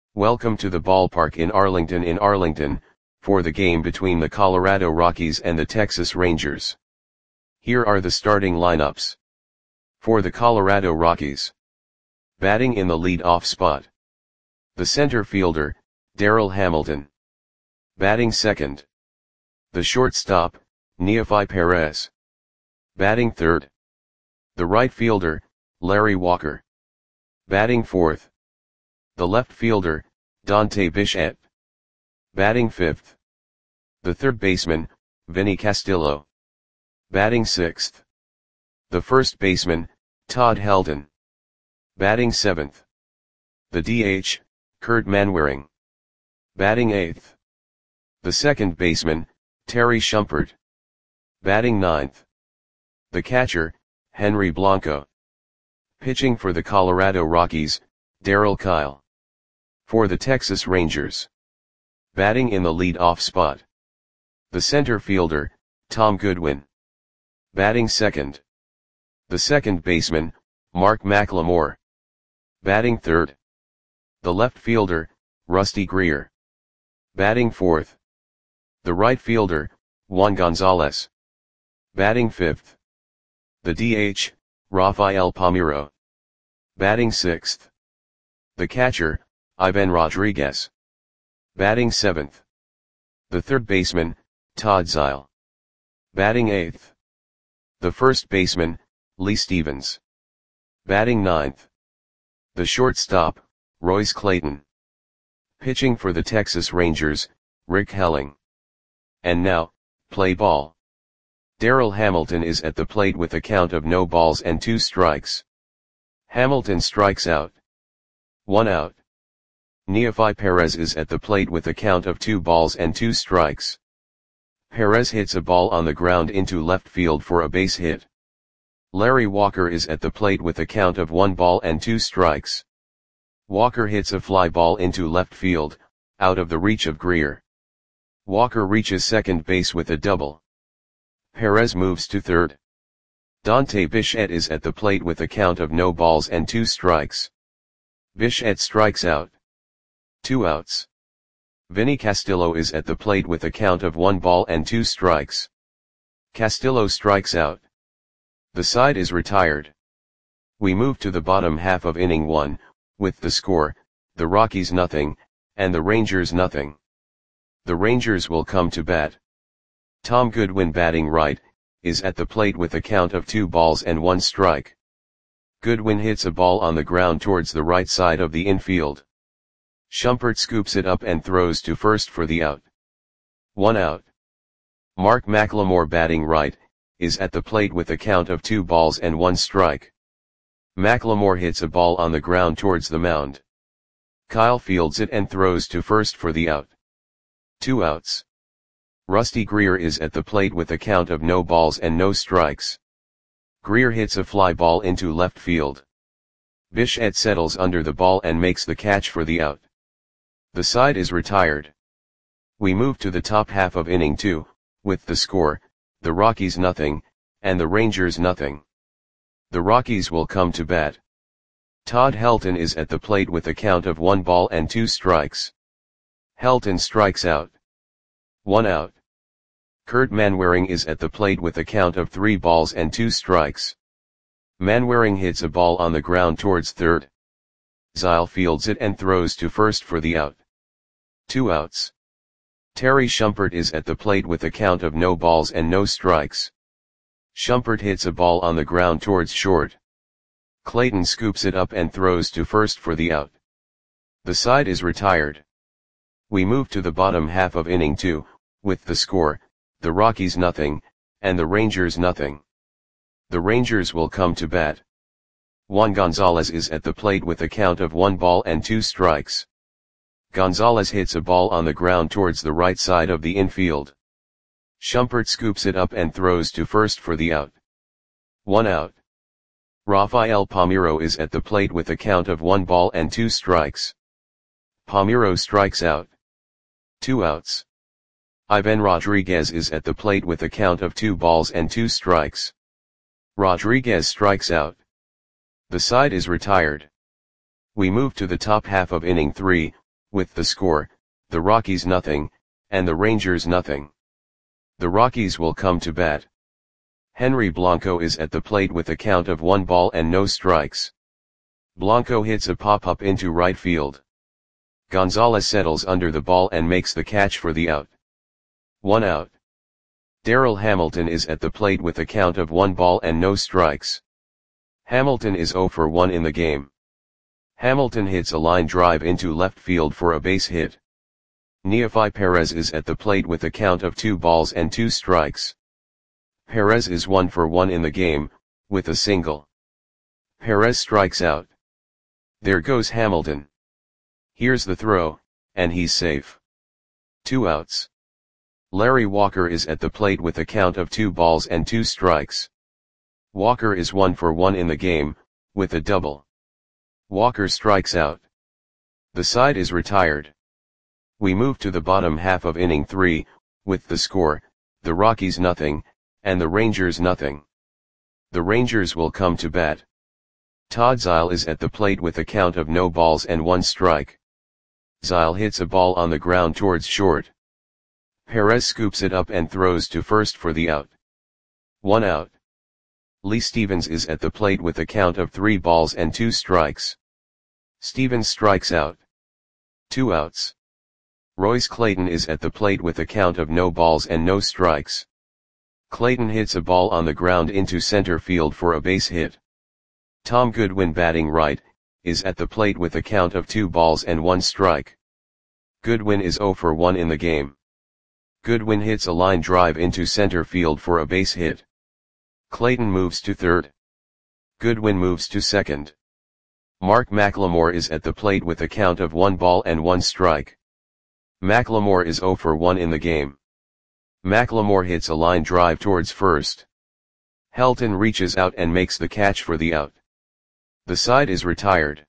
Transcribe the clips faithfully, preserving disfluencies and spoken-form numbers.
Welcome to the ballpark in Arlington in Arlington, for the game between the Colorado Rockies and the Texas Rangers. Here are the starting lineups. For the Colorado Rockies. Batting in the lead-off spot. The center fielder, Darryl Hamilton. Batting second. The shortstop, Nefi Perez. Batting third. The right fielder, Larry Walker. Batting fourth. The left fielder, Dante Bichette. Batting fifth. The third baseman, Vinny Castillo. Batting sixth. The first baseman, Todd Helton. Batting seventh. The D H, Kurt Manwaring. Batting eighth. The second baseman, Terry Shumpert. Batting ninth. The catcher, Henry Blanco. Pitching for the Colorado Rockies, Darryl Kile. For the Texas Rangers. Batting in the lead-off spot. The center fielder, Tom Goodwin. Batting second. The second baseman, Mark McLemore. Batting third. The left fielder, Rusty Greer. Batting fourth. The right fielder, Juan Gonzalez. Batting fifth. The D H, Rafael Palmeiro. Batting sixth. The catcher, Ivan Rodriguez. Batting seventh. The third baseman, Todd Zeile. Batting eighth. The first baseman, Lee Stevens. Batting ninth. The shortstop, Royce Clayton. Pitching for the Texas Rangers, Rick Helling. And now, play ball. Darryl Hamilton is at the plate with a count of no balls and two strikes. Hamilton strikes out. One out. Nefi Perez is at the plate with a count of two balls and two strikes. Perez hits a ball on the ground into left field for a base hit. Larry Walker is at the plate with a count of one ball and two strikes. Walker hits a fly ball into left field, out of the reach of Greer. Walker reaches second base with a double. Perez moves to third. Dante Bichette is at the plate with a count of no balls and two strikes. Bichette strikes out. Two outs. Vinny Castillo is at the plate with a count of one ball and two strikes. Castillo strikes out. The side is retired. We move to the bottom half of inning one, with the score, the Rockies nothing, and the Rangers nothing. The Rangers will come to bat. Tom Goodwin batting right, is at the plate with a count of two balls and one strike. Goodwin hits a ball on the ground towards the right side of the infield. Shumpert scoops it up and throws to first for the out. One out. Mark McLemore batting right, is at the plate with a count of two balls and one strike. McLemore hits a ball on the ground towards the mound. Kile fields it and throws to first for the out. Two outs. Rusty Greer is at the plate with a count of no balls and no strikes. Greer hits a fly ball into left field. Bichette settles under the ball and makes the catch for the out. The side is retired. We move to the top half of inning two, with the score, the Rockies nothing, and the Rangers nothing. The Rockies will come to bat. Todd Helton is at the plate with a count of one ball and two strikes. Helton strikes out. One out. Kurt Manwaring is at the plate with a count of three balls and two strikes. Manwaring hits a ball on the ground towards third. Zeile fields it and throws to first for the out. Two outs. Terry Shumpert is at the plate with a count of no balls and no strikes. Shumpert hits a ball on the ground towards short. Clayton scoops it up and throws to first for the out. The side is retired. We move to the bottom half of inning two, with the score, the Rockies nothing, and the Rangers nothing. The Rangers will come to bat. Juan Gonzalez is at the plate with a count of one ball and two strikes. Gonzalez hits a ball on the ground towards the right side of the infield. Shumpert scoops it up and throws to first for the out. One out. Rafael Palmeiro is at the plate with a count of one ball and two strikes. Palmeiro strikes out. Two outs. Ivan Rodriguez is at the plate with a count of two balls and two strikes. Rodriguez strikes out. The side is retired. We move to the top half of inning three, with the score, the Rockies nothing, and the Rangers nothing. The Rockies will come to bat. Henry Blanco is at the plate with a count of one ball and no strikes. Blanco hits a pop-up into right field. Gonzalez settles under the ball and makes the catch for the out. One out. Darryl Hamilton is at the plate with a count of one ball and no strikes. Hamilton is zero for one in the game. Hamilton hits a line drive into left field for a base hit. Neofi Perez is at the plate with a count of two balls and two strikes. Perez is one for one in the game, with a single. Perez strikes out. There goes Hamilton. Here's the throw, and he's safe. Two outs. Larry Walker is at the plate with a count of two balls and two strikes. Walker is one for one in the game, with a double. Walker strikes out. The side is retired. We move to the bottom half of inning three, with the score, the Rockies nothing, and the Rangers nothing. The Rangers will come to bat. Todd Zeile is at the plate with a count of no balls and one strike. Zeile hits a ball on the ground towards short. Perez scoops it up and throws to first for the out. One out. Lee Stevens is at the plate with a count of three balls and two strikes. Stevens strikes out. Two outs. Royce Clayton is at the plate with a count of no balls and no strikes. Clayton hits a ball on the ground into center field for a base hit. Tom Goodwin, batting right, is at the plate with a count of two balls and one strike. Goodwin is zero for one in the game. Goodwin hits a line drive into center field for a base hit. Clayton moves to third. Goodwin moves to second. Mark McLemore is at the plate with a count of one ball and one strike. McLemore is zero for one in the game. McLemore hits a line drive towards first. Helton reaches out and makes the catch for the out. The side is retired.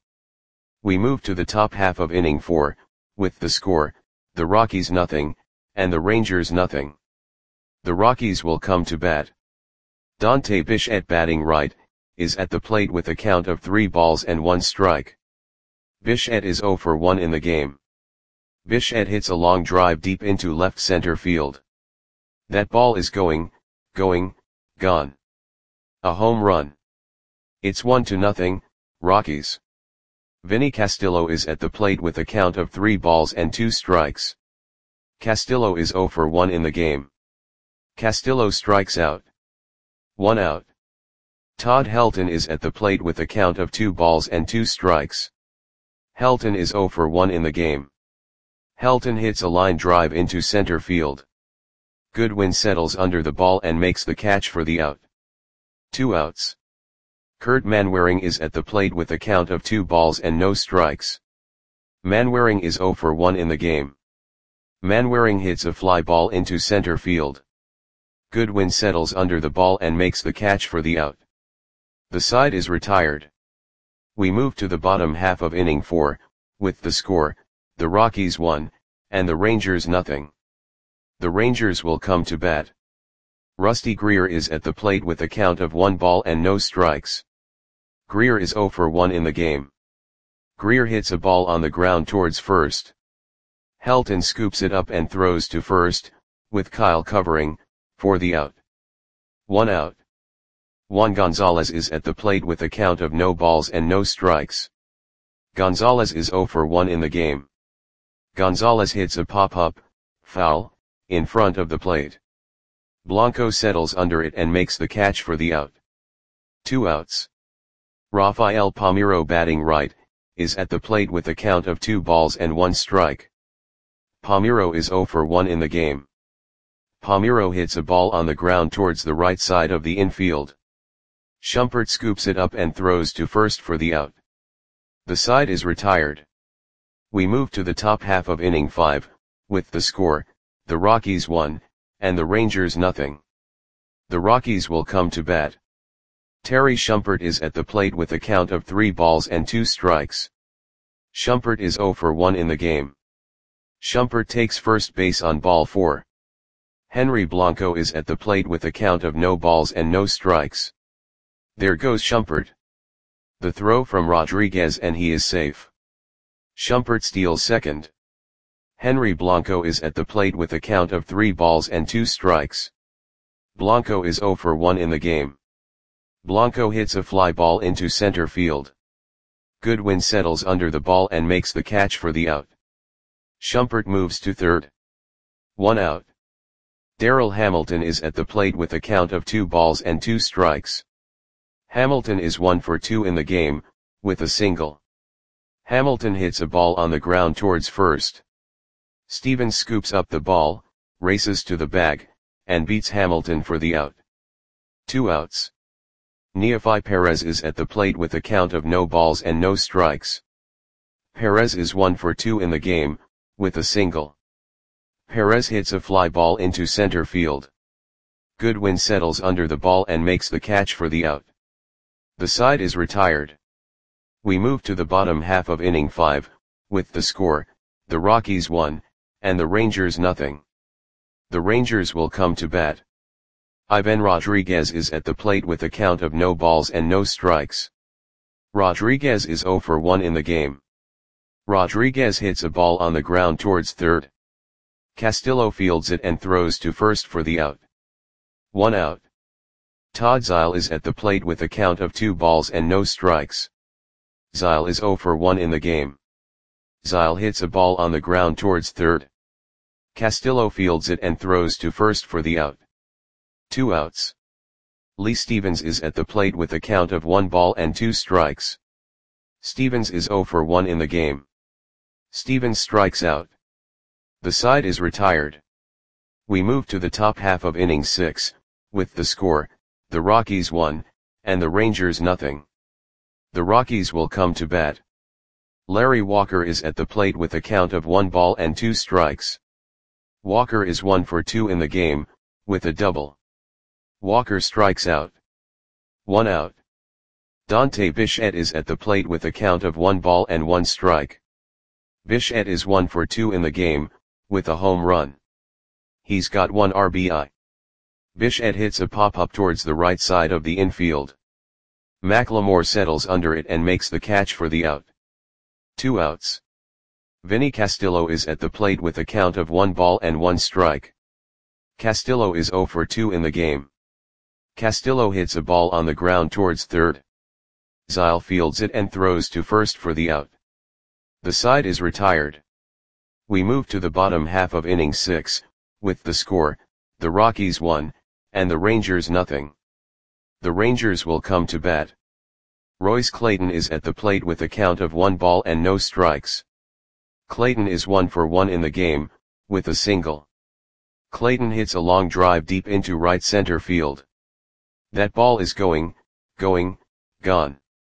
We move to the top half of inning four, with the score, the Rockies nothing, and the Rangers nothing. The Rockies will come to bat. Dante Bichette, batting right, is at the plate with a count of three balls and one strike. Bichette is zero for one in the game. Bichette hits a long drive deep into left center field. That ball is going, going, gone. A home run. It's one to nothing, Rockies. Vinny Castillo is at the plate with a count of three balls and two strikes. Castillo is zero for one in the game. Castillo strikes out. One out. Todd Helton is at the plate with a count of two balls and two strikes. Helton is zero for one in the game. Helton hits a line drive into center field. Goodwin settles under the ball and makes the catch for the out. Two outs. Kurt Manwaring is at the plate with a count of two balls and no strikes. Manwaring is zero for one in the game. Manwaring hits a fly ball into center field. Goodwin settles under the ball and makes the catch for the out. The side is retired. We move to the bottom half of inning four, with the score, the Rockies one, and the Rangers nothing. The Rangers will come to bat. Rusty Greer is at the plate with a count of one ball and no strikes. Greer is zero for one in the game. Greer hits a ball on the ground towards first. Helton scoops it up and throws to first, with Kyle covering, for the out. One out. Juan Gonzalez is at the plate with a count of no balls and no strikes. Gonzalez is zero for one in the game. Gonzalez hits a pop-up, foul, in front of the plate. Blanco settles under it and makes the catch for the out. Two outs. Rafael Palmeiro, batting right, is at the plate with a count of two balls and one strike. Palmeiro is zero for one in the game. Palmeiro hits a ball on the ground towards the right side of the infield. Shumpert scoops it up and throws to first for the out. The side is retired. We move to the top half of inning five, with the score, the Rockies one, and the Rangers nothing. The Rockies will come to bat. Terry Shumpert is at the plate with a count of three balls and two strikes. Shumpert is zero for one in the game. Shumpert takes first base on ball four. Henry Blanco is at the plate with a count of no balls and no strikes. There goes Shumpert. The throw from Rodriguez and he is safe. Schumpert steals second. Henry Blanco is at the plate with a count of three balls and two strikes. Blanco is zero for one in the game. Blanco hits a fly ball into center field. Goodwin settles under the ball and makes the catch for the out. Schumpert moves to third. One out. Darrell Hamilton is at the plate with a count of two balls and two strikes. Hamilton is one for two in the game, with a single. Hamilton hits a ball on the ground towards first. Stevens scoops up the ball, races to the bag, and beats Hamilton for the out. Two outs. Neefi Perez is at the plate with a count of no balls and no strikes. Perez is one for two in the game, with a single. Perez hits a fly ball into center field. Goodwin settles under the ball and makes the catch for the out. The side is retired. We move to the bottom half of inning five, with the score, the Rockies one, and the Rangers nothing. The Rangers will come to bat. Ivan Rodriguez is at the plate with a count of no balls and no strikes. Rodriguez is zero for one in the game. Rodriguez hits a ball on the ground towards third. Castillo fields it and throws to first for the out. One out. Todd Zeile is at the plate with a count of two balls and no strikes. Zeile is zero for one in the game. Zeile hits a ball on the ground towards third. Castillo fields it and throws to first for the out. Two outs. Lee Stevens is at the plate with a count of one ball and two strikes. Stevens is zero for one in the game. Stevens strikes out. The side is retired. We move to the top half of inning six, with the score, the Rockies one, and the Rangers nothing. The Rockies will come to bat. Larry Walker is at the plate with a count of one ball and two strikes. Walker is one for two in the game, with a double. Walker strikes out. One out. Dante Bichette is at the plate with a count of one ball and one strike. Bichette is one for two in the game, with a home run. He's got one R B I. Bichette hits a pop-up towards the right side of the infield. McLemore settles under it and makes the catch for the out. Two outs. Vinny Castillo is at the plate with a count of one ball and one strike. Castillo is zero for two in the game. Castillo hits a ball on the ground towards third. Zeile fields it and throws to first for the out. The side is retired. We move to the bottom half of inning six, with the score, the Rockies one, and the Rangers nothing. The Rangers will come to bat. Royce Clayton is at the plate with a count of one ball and no strikes. Clayton is one for one in the game, with a single. Clayton hits a long drive deep into right center field. That ball is going, going, gone.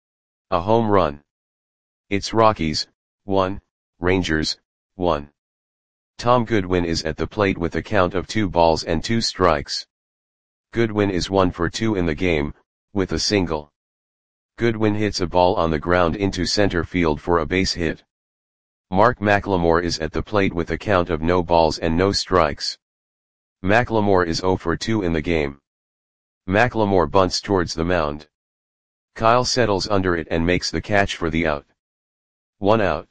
A home run. It's Rockies, one, Rangers, one. Tom Goodwin is at the plate with a count of two balls and two strikes. Goodwin is one for two in the game, with a single. Goodwin hits a ball on the ground into center field for a base hit. Mark McLemore is at the plate with a count of no balls and no strikes. McLemore is zero for two in the game. McLemore bunts towards the mound. Kyle settles under it and makes the catch for the out. One out.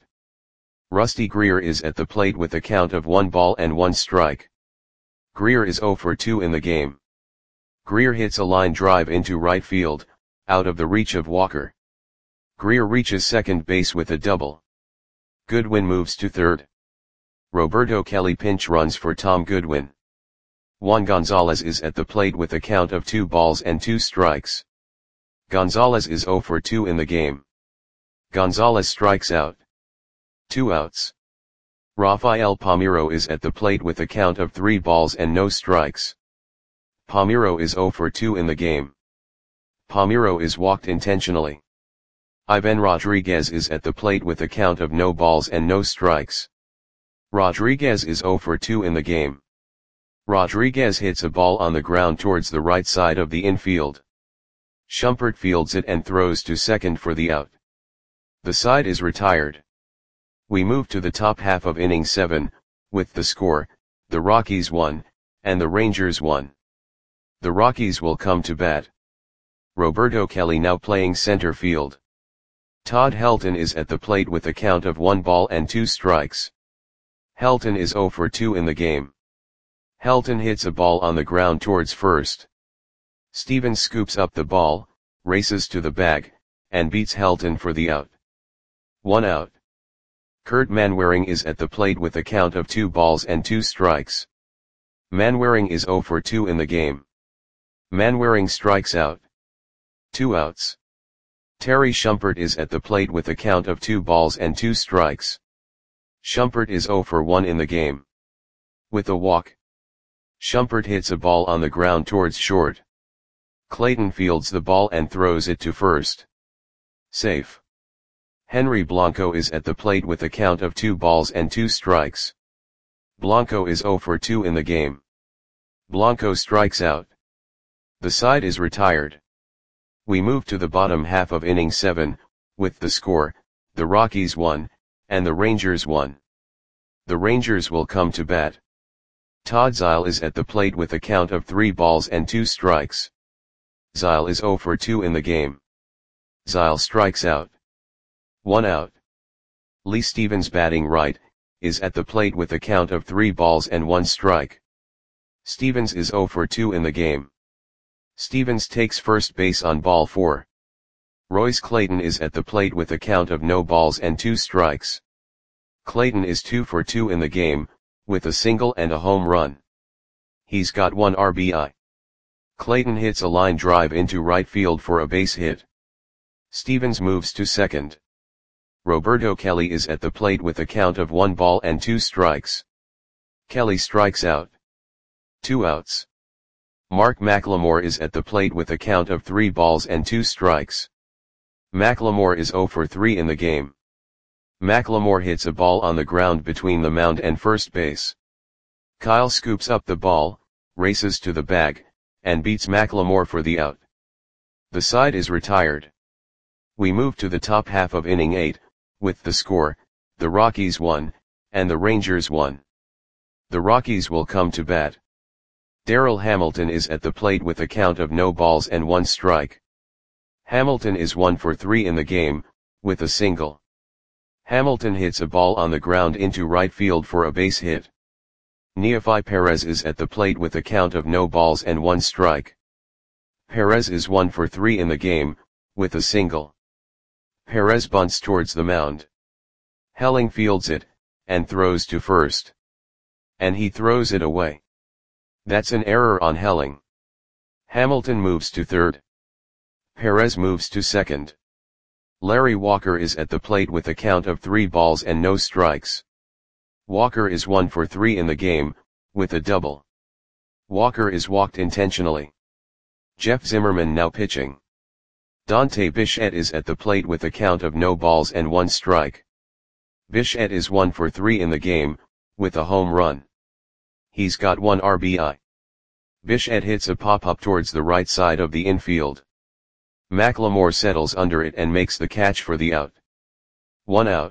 Rusty Greer is at the plate with a count of one ball and one strike. Greer is zero for two in the game. Greer hits a line drive into right field, out of the reach of Walker. Greer reaches second base with a double. Goodwin moves to third. Roberto Kelly pinch runs for Tom Goodwin. Juan Gonzalez is at the plate with a count of two balls and two strikes. Gonzalez is zero for two in the game. Gonzalez strikes out. Two outs. Rafael Palmeiro is at the plate with a count of three balls and no strikes. Palmeiro is zero for two in the game. Palmeiro is walked intentionally. Ivan Rodriguez is at the plate with a count of no balls and no strikes. Rodriguez is zero for two in the game. Rodriguez hits a ball on the ground towards the right side of the infield. Schumpert fields it and throws to second for the out. The side is retired. We move to the top half of inning seven, with the score, the Rockies one, and the Rangers one. The Rockies will come to bat. Roberto Kelly now playing center field. Todd Helton is at the plate with a count of one ball and two strikes. Helton is zero for two in the game. Helton hits a ball on the ground towards first. Stevens scoops up the ball, races to the bag, and beats Helton for the out. One out. Kurt Manwaring is at the plate with a count of two balls and two strikes. Manwaring is zero for two in the game. Manwaring strikes out. Two outs. Terry Shumpert is at the plate with a count of two balls and two strikes. Shumpert is zero for one in the game. With a walk, Shumpert hits a ball on the ground towards short. Clayton fields the ball and throws it to first. Safe. Henry Blanco is at the plate with a count of two balls and two strikes. Blanco is zero for two in the game. Blanco strikes out. The side is retired. We move to the bottom half of inning seven, with the score, the Rockies won, and the Rangers won. The Rangers will come to bat. Todd Zeile is at the plate with a count of three balls and two strikes. Zeile is zero for two in the game. Zeile strikes out. One out. Lee Stevens, batting right, is at the plate with a count of three balls and one strike. Stevens is zero for two in the game. Stevens takes first base on ball four. Royce Clayton is at the plate with a count of no balls and two strikes. Clayton is two for two in the game, with a single and a home run. He's got one R B I. Clayton hits a line drive into right field for a base hit. Stevens moves to second. Roberto Kelly is at the plate with a count of one ball and two strikes. Kelly strikes out. Two outs. Mark McLemore is at the plate with a count of three balls and two strikes. McLemore is zero for three in the game. McLemore hits a ball on the ground between the mound and first base. Kyle scoops up the ball, races to the bag, and beats McLemore for the out. The side is retired. We move to the top half of inning eight, with the score, the Rockies won, and the Rangers won. The Rockies will come to bat. Darryl Hamilton is at the plate with a count of no balls and one strike. Hamilton is one for three in the game, with a single. Hamilton hits a ball on the ground into right field for a base hit. Neefi Perez is at the plate with a count of no balls and one strike. Perez is one for three in the game, with a single. Perez bunts towards the mound. Helling fields it, and throws to first. And he throws it away. That's an error on Helling. Hamilton moves to third. Perez moves to second. Larry Walker is at the plate with a count of three balls and no strikes. Walker is one for three in the game, with a double. Walker is walked intentionally. Jeff Zimmerman now pitching. Dante Bichette is at the plate with a count of no balls and one strike. Bichette is one for three in the game, with a home run. He's got one R B I. Bichette hits a pop-up towards the right side of the infield. McLemore settles under it and makes the catch for the out. One out.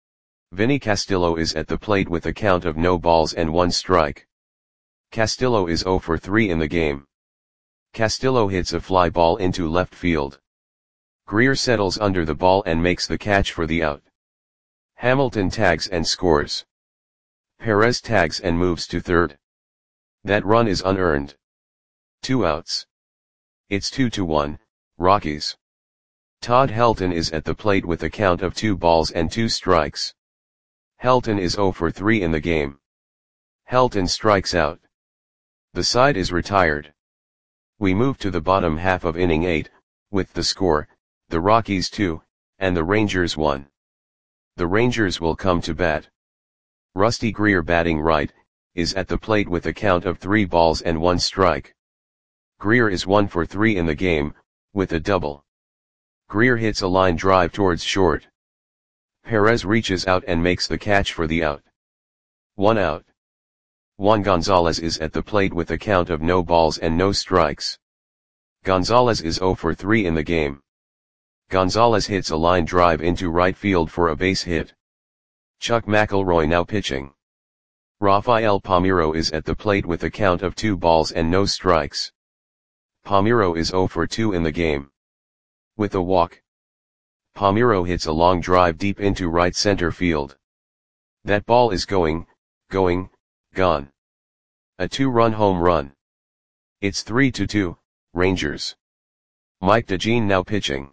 Vinny Castillo is at the plate with a count of no balls and one strike. Castillo is zero for three in the game. Castillo hits a fly ball into left field. Greer settles under the ball and makes the catch for the out. Hamilton tags and scores. Perez tags and moves to third. That run is unearned. Two outs. It's two to one, Rockies. Todd Helton is at the plate with a count of two balls and two strikes. Helton is zero for three in the game. Helton strikes out. The side is retired. We move to the bottom half of inning eight, with the score, the Rockies two, and the Rangers one. The Rangers will come to bat. Rusty Greer, batting right, is at the plate with a count of three balls and one strike. Greer is one for three in the game, with a double. Greer hits a line drive towards short. Perez reaches out and makes the catch for the out. One out. Juan Gonzalez is at the plate with a count of no balls and no strikes. Gonzalez is zero for three in the game. Gonzalez hits a line drive into right field for a base hit. Chuck McElroy now pitching. Rafael Palmeiro is at the plate with a count of two balls and no strikes. Palmeiro is zero for two in the game. With a walk, Palmeiro hits a long drive deep into right center field. That ball is going, going, gone. A two-run home run. It's three to two, Rangers. Mike DeJean now pitching.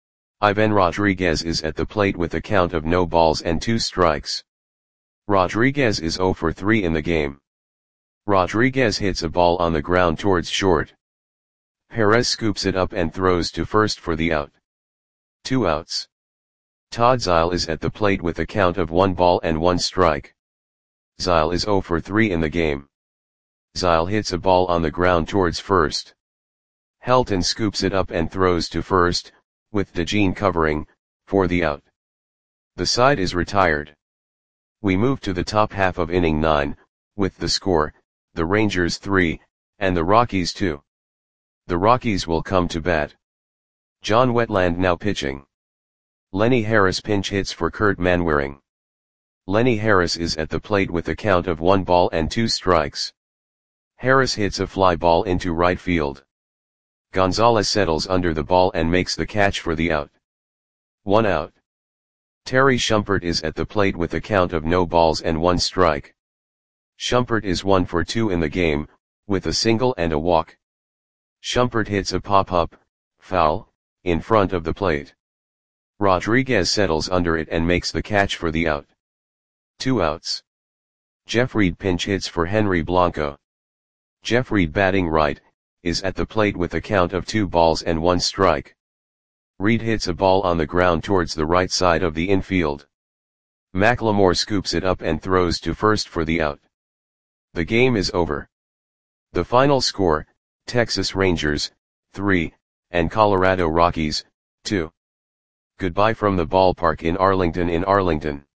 Ivan Rodriguez is at the plate with a count of no balls and two strikes. Rodriguez is zero for three in the game. Rodriguez hits a ball on the ground towards short. Perez scoops it up and throws to first for the out. Two outs. Todd Zeile is at the plate with a count of one ball and one strike. Zeile is zero for three in the game. Zeile hits a ball on the ground towards first. Helton scoops it up and throws to first, with DeJean covering, for the out. The side is retired. We move to the top half of inning nine, with the score, the Rangers three, and the Rockies two. The Rockies will come to bat. John Wetland now pitching. Lenny Harris pinch hits for Kurt Manwaring. Lenny Harris is at the plate with a count of one ball and two strikes. Harris hits a fly ball into right field. Gonzalez settles under the ball and makes the catch for the out. One out. Terry Shumpert is at the plate with a count of no balls and one strike. Shumpert is one for two in the game, with a single and a walk. Shumpert hits a pop-up, foul, in front of the plate. Rodriguez settles under it and makes the catch for the out. Two outs. Jeff Reed pinch hits for Henry Blanco. Jeff Reed, batting right, is at the plate with a count of two balls and one strike. Reed hits a ball on the ground towards the right side of the infield. McLemore scoops it up and throws to first for the out. The game is over. The final score, Texas Rangers, three, and Colorado Rockies, two. Goodbye from the ballpark in Arlington in Arlington.